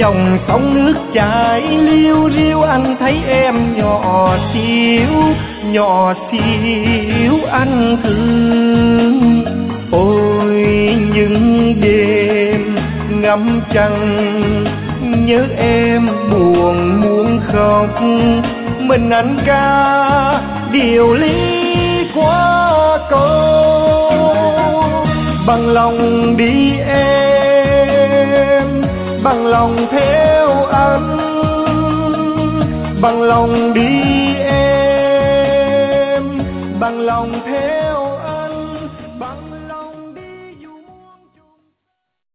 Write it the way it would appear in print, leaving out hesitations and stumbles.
dòng sông nước chảy liêu riêu, anh thấy em nhỏ xíu anh thương. Ôi những đêm ngắm trăng nhớ em buồn muốn khóc, mình anh ca điều lý qua câu. Bằng lòng đi em, bằng lòng theo anh, bằng lòng đi em, bằng lòng theo